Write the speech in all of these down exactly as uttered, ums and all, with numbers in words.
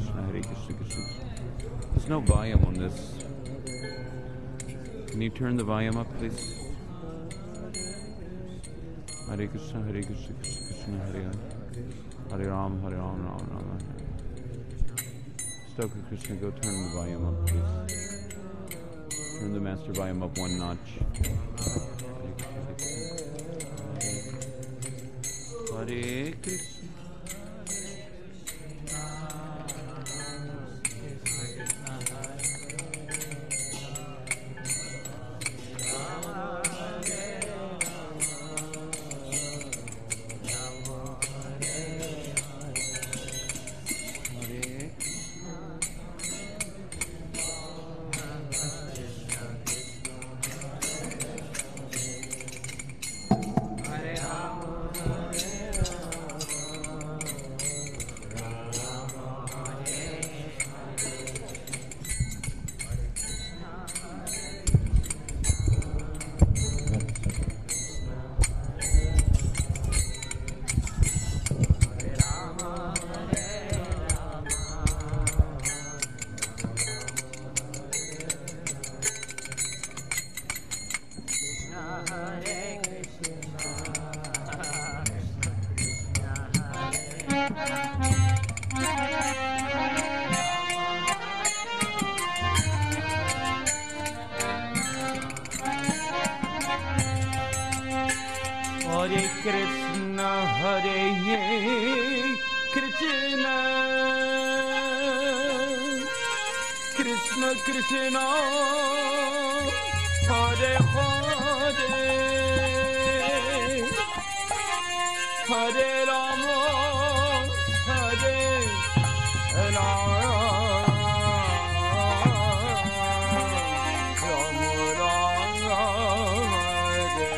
Krishna, Hare Krishna, Krishna. There's no volume on this. Can you turn the volume up, please? Hare Krishna, Hare Krishna, Krishna Krishna, Hare Hare. Hare Ram, Hare Ram, Ram Ram, Hare. Stoker Krishna, go turn the volume up, please. Turn the master volume up one notch. Hare Krishna. Krishna, Hare Hare, Hare Rama, Hare Rama, Rama Rama, Hare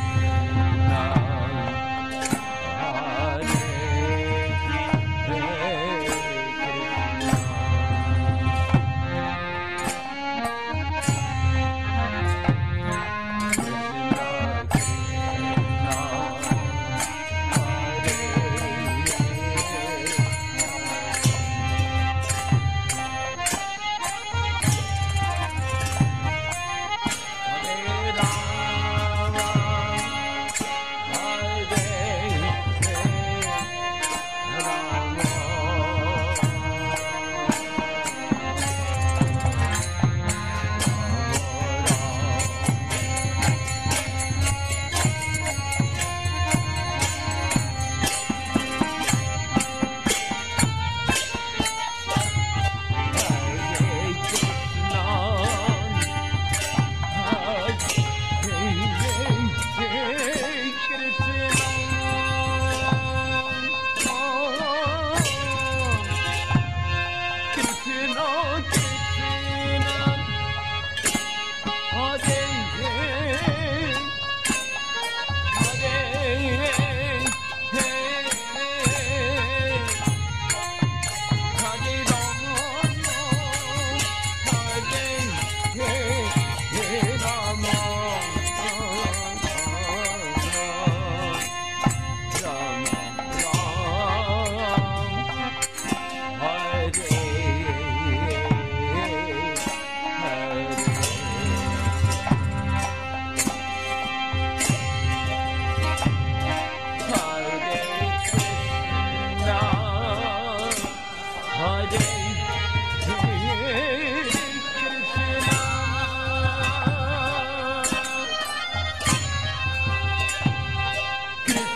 Hare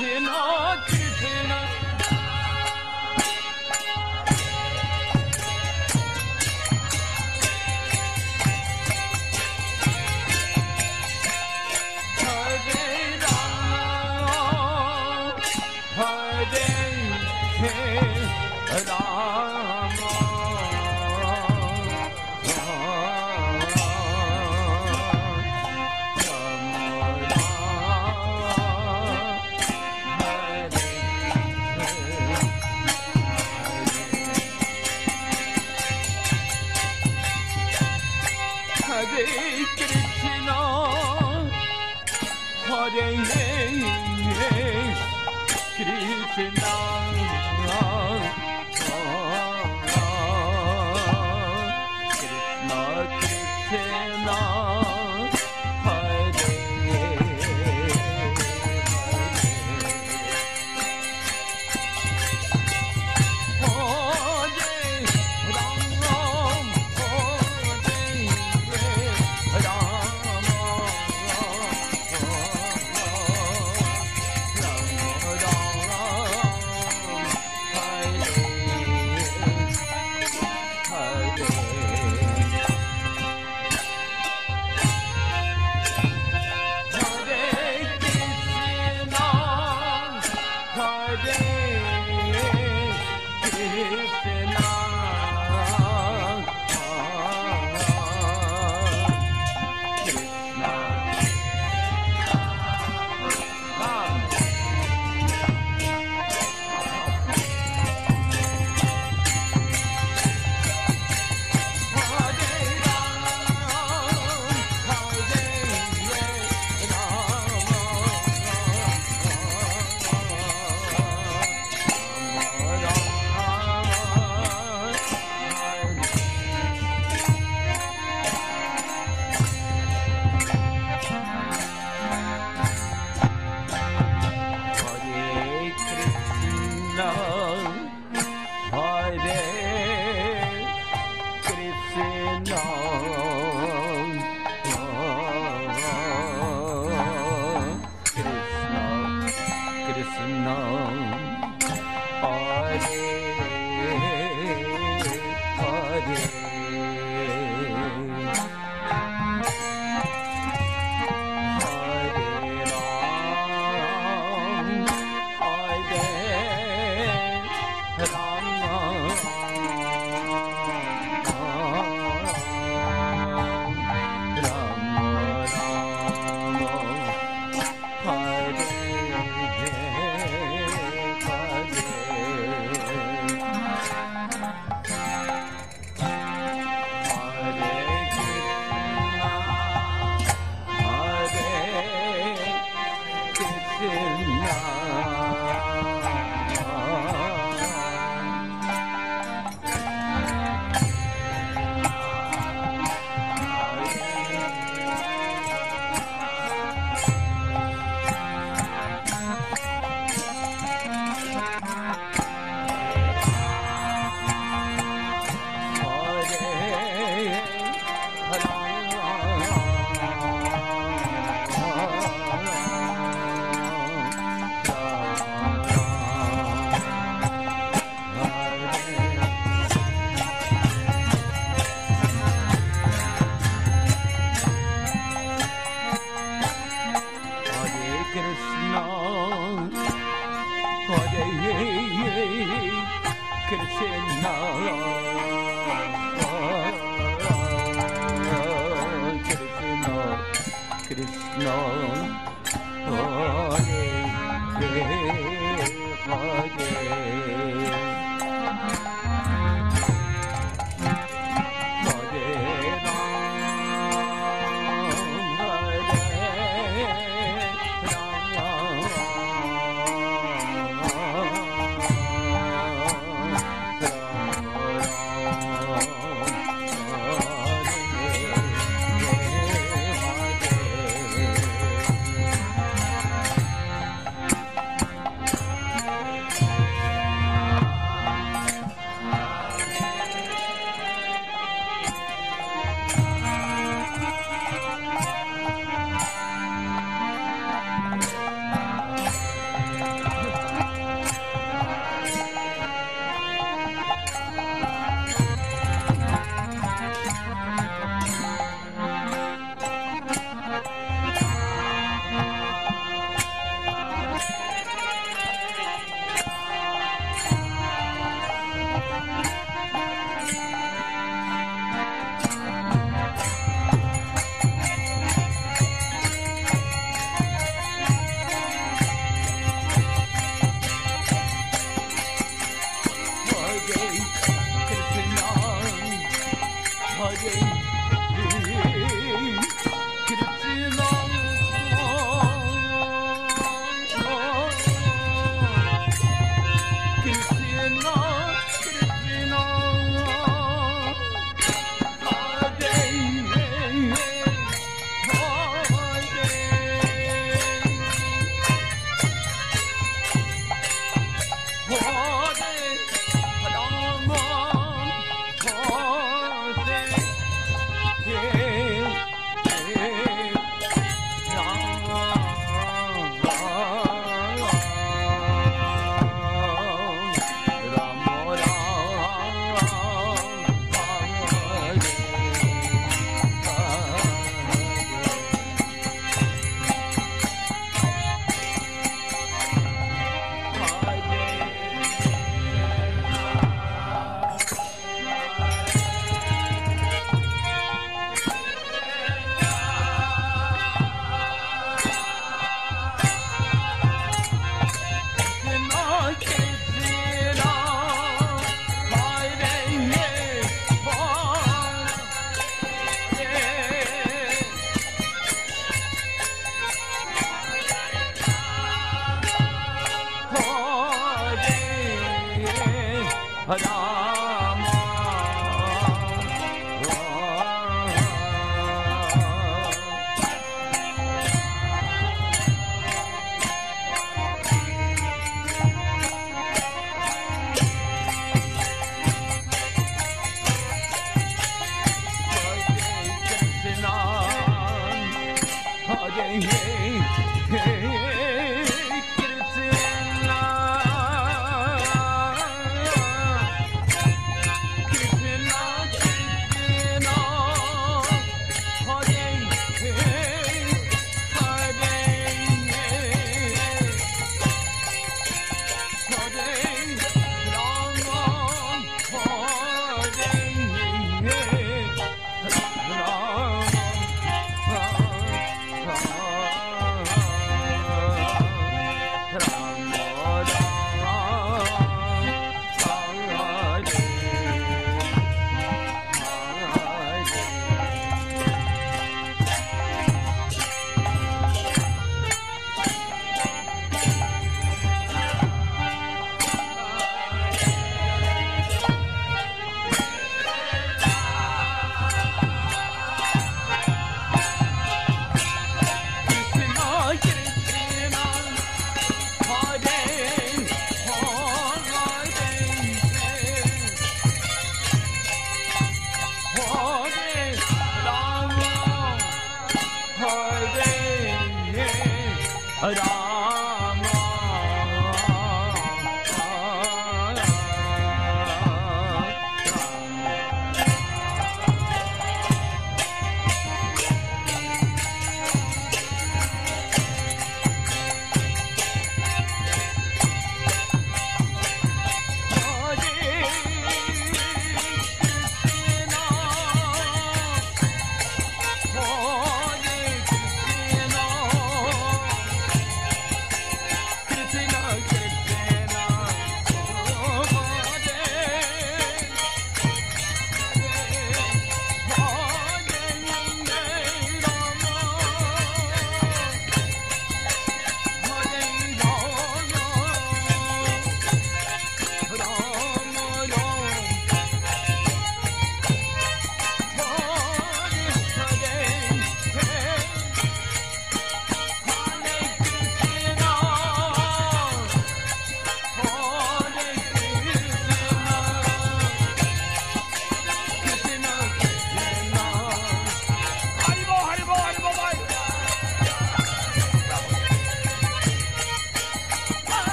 Hare Rama Krishna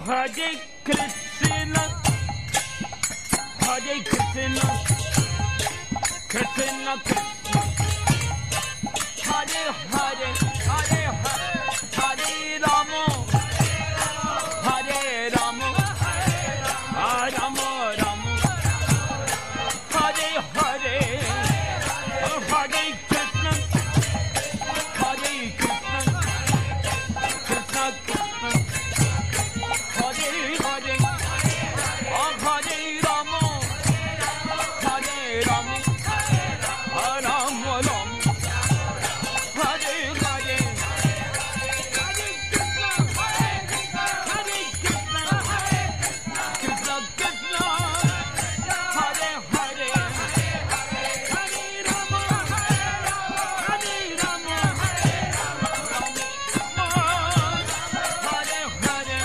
Hare Krishna, Hare Krishna, Krishna Krishna, Hare Hare, Hare Hare, Hare Rama, Hare Rama, Rama Rama, Hare Hare, Hare Krishna, Hare Krishna, Krishna Krishna, Hare Hare, Hare Rama, Hare Rama, Rama Rama, Hare Hare, Hare Krishna, Hare Krishna, Krishna Krishna, Hare Hare, Hare Rama, Hare Rama, Hare Hare,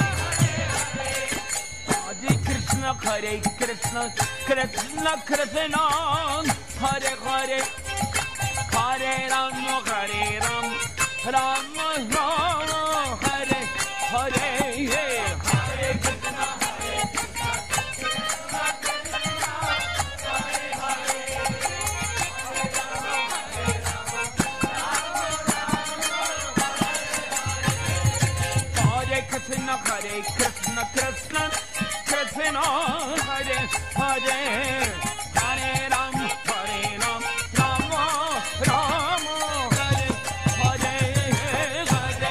Hare Krishna, Hare Krishna, Krishna Krishna, Hare Hare, Hare Rama, Hare Rama, Rama Rama, Hare Hare, Hare Krishna, Hare Hare Krishna, Hare Krishna, Krishna Krishna, Hare Hare, Hare Ram, Hare Ram, Rama Rama, Hare Hare, Hare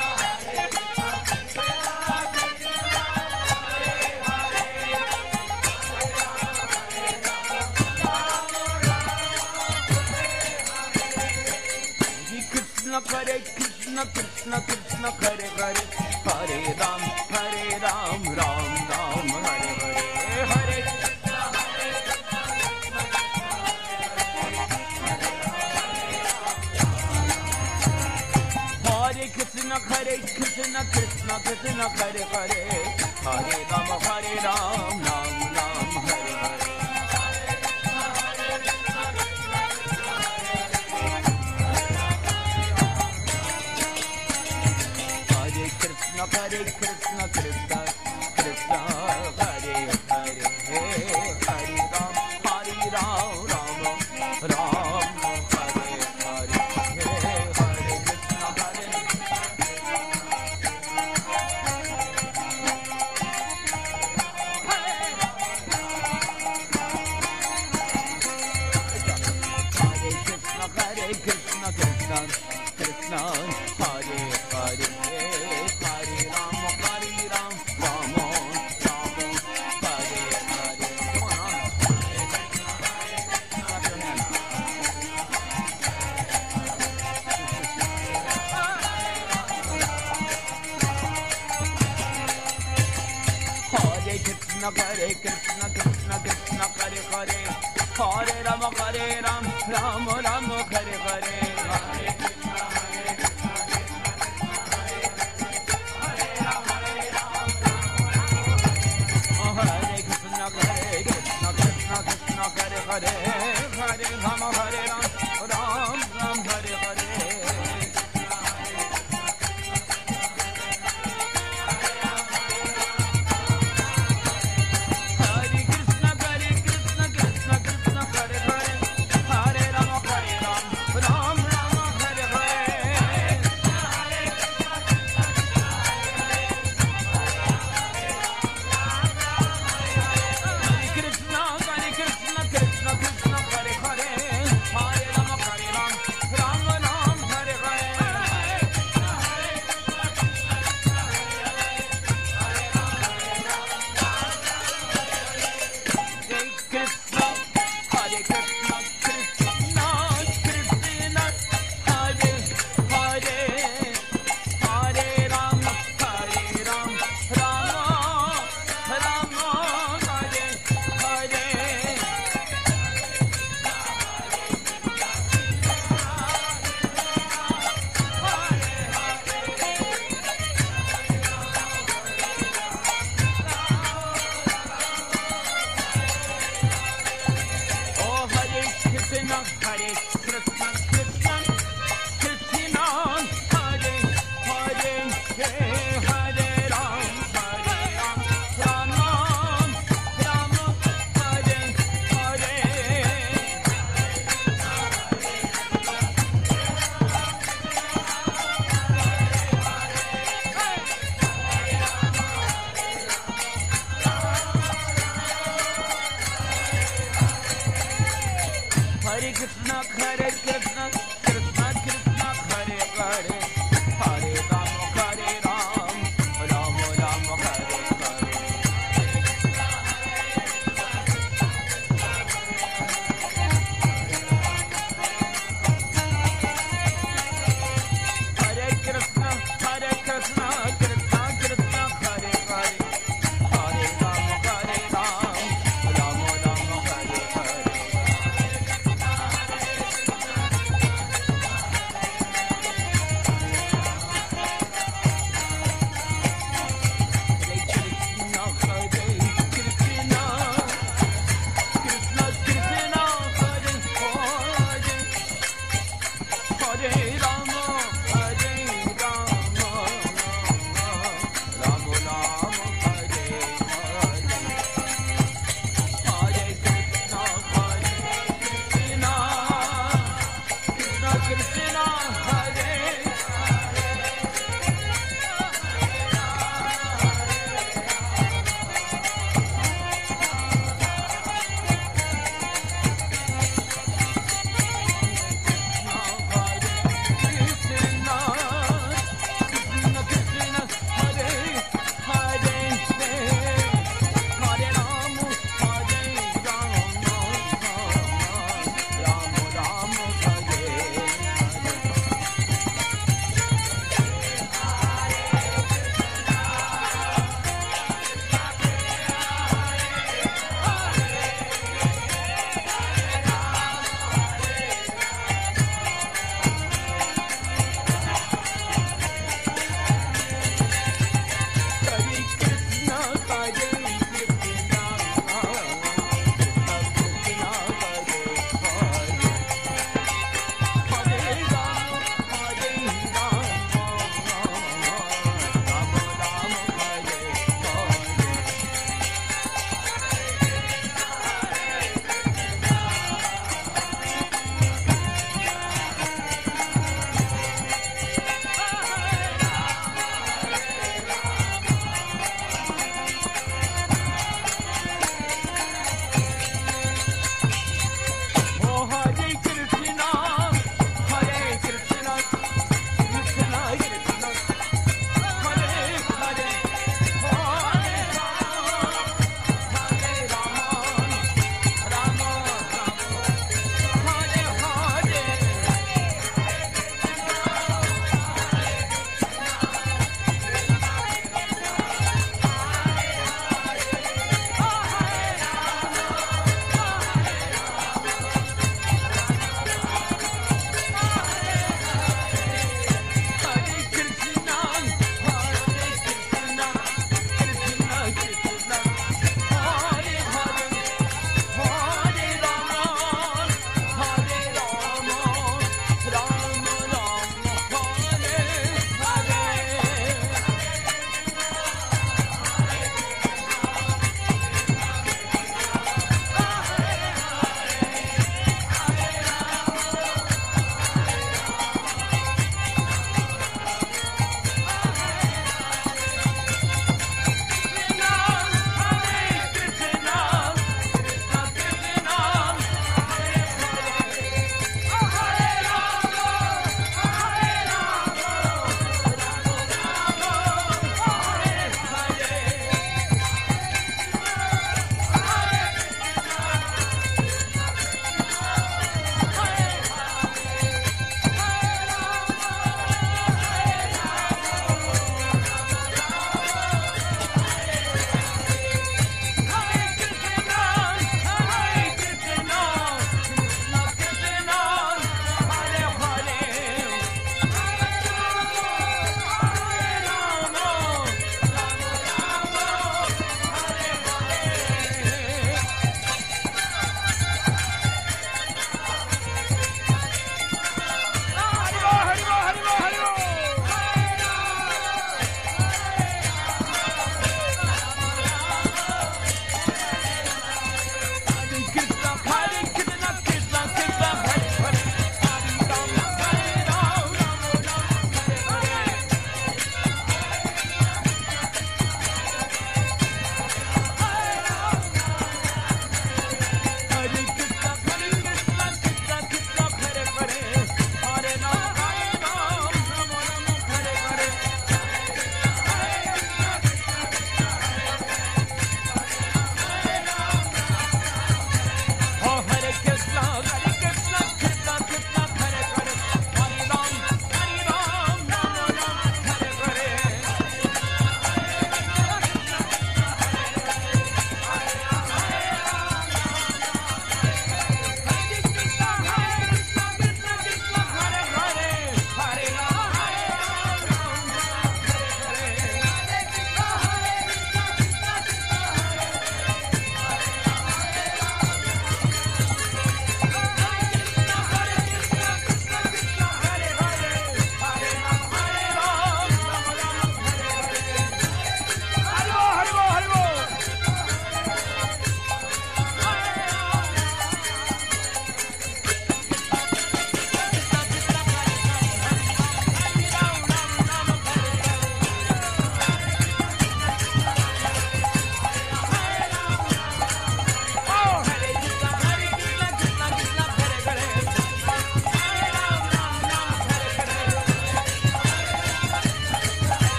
Krishna, Hare Krishna, Krishna Krishna, Hare Hare, Hare Ram, Hare Ram, Ram Ram, Hare Hare, Hare Hare Krishna, Hare Krishna, Krishna Krishna, Hare Hare, Hare Ram, Hare Ram, Ram Ram, Hare Hare. Hare Krishna, Hare Krishna, Krishna Krishna, Hare Hare, Hare Ram, Hare Ram, Ram Ram, Hare Hare, Hare Krishna, Hare Hare Krishna, Hare Krishna, Krishna Krishna, Hare Hare, Hare Ram, Hare Ram, Ram Ram, Hare Hare. Come on, clap your hands. Hare Krishna, Hare Krishna, Krishna Krishna, Hare Hare, Hare Ram, Hare Ram, Ram Ram, Hare Hare, Hare Krishna, Hare Krishna, Hare Krishna, Hare Krishna, Krishna Krishna, Hare Hare, Hare Ram, Hare Ram, Ram Ram, Hare Hare. Hare Krishna, Hare Krishna, Krishna Krishna, Hare Hare, Hare Ram, Hare Ram, Ram Ram, Hare Hare. Hare Krishna, Hare Krishna, Krishna Krishna, Hare Hare, Hare Ram, Hare Ram, Ram Ram, Hare Hare. Hare Krishna, Hare Krishna, Krishna Krishna, Hare Hare, Hare Ram, Hare Ram, Rama Rama, Hare Hare. Oh, Hare Krishna, Hare Krishna, Krishna Krishna, Hare Hare, Hare Ram, Hare Hare Krishna, Hare Krishna, Krishna Krishna, Hare Hare, Hare Rama, Hare Rama, Rama Rama, Hare Hare. Hare Krishna, Hare Krishna, Krishna Krishna, Hare Hare, Hare Rama, Hare Rama, Rama Rama, Hare Hare.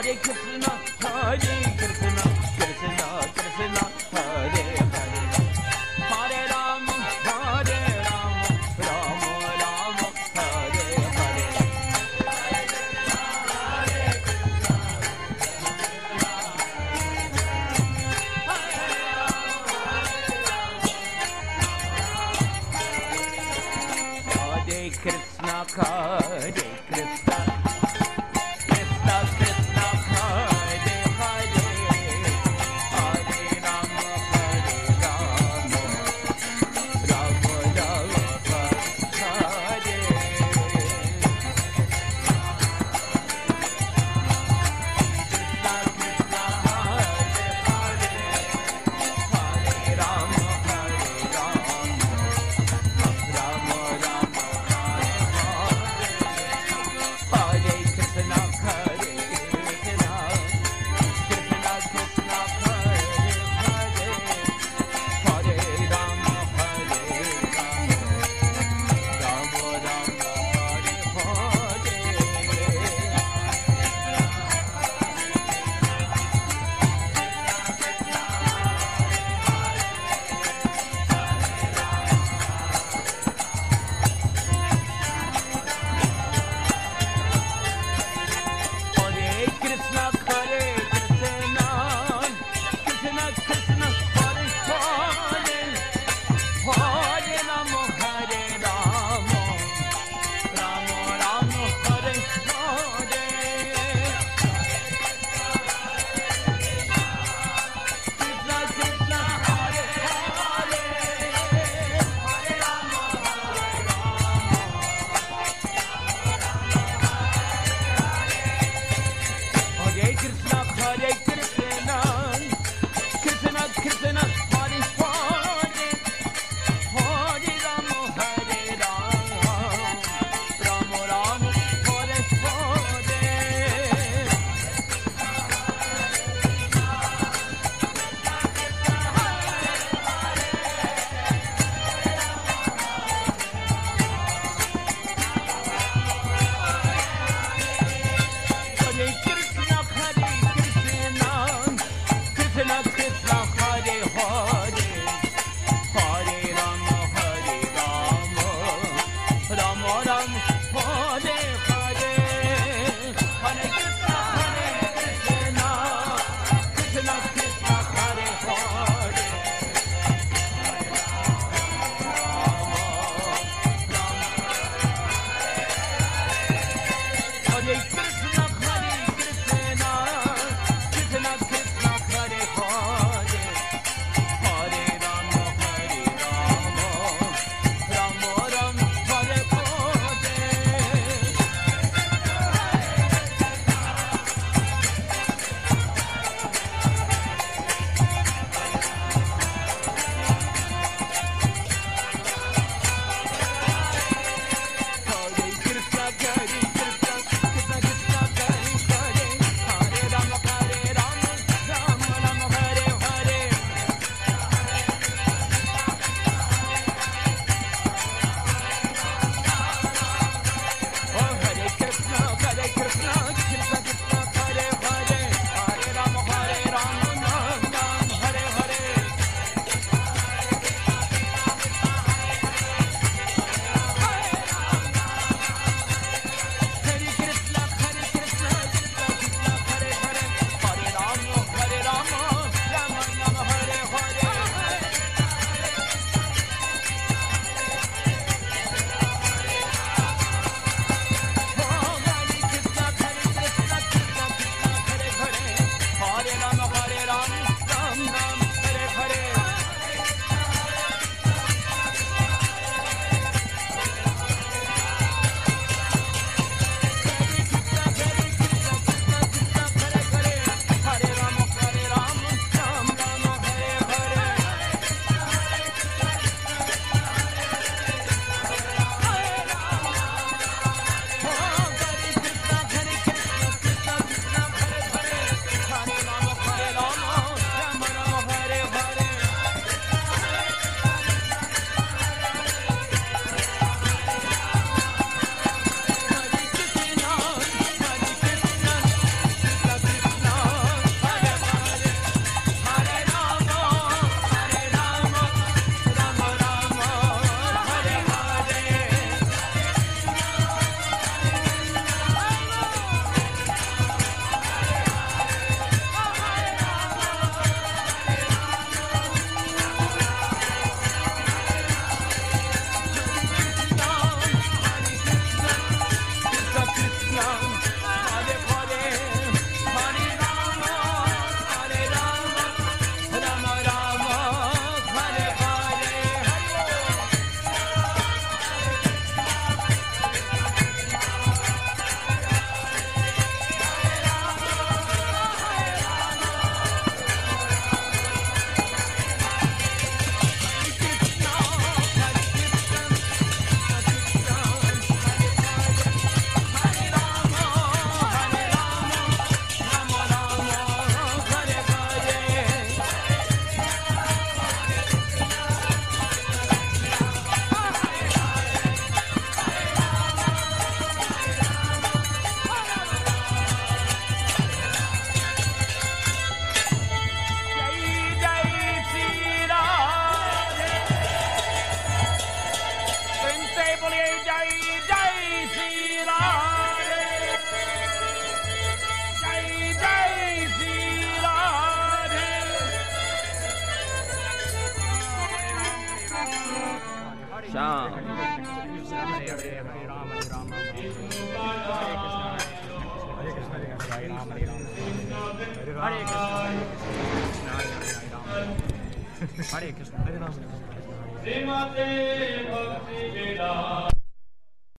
Hare Krishna, Hare Krishna, Krishna Krishna, Hare Hare, Hare Rama, Hare Rama, Rama Rama, Hare Hare. Hare Krishna, Hare Krishna, Krishna Krishna, Hare Hare, Hare Rama, Hare Rama, Rama Rama, Hare Hare. Krishna Krishna, Hare Hare, Hare Rama, Hare Rama, Rama Rama, Hare Hare. Sham. Hare Krishna, Hare Ram, Hare Ram.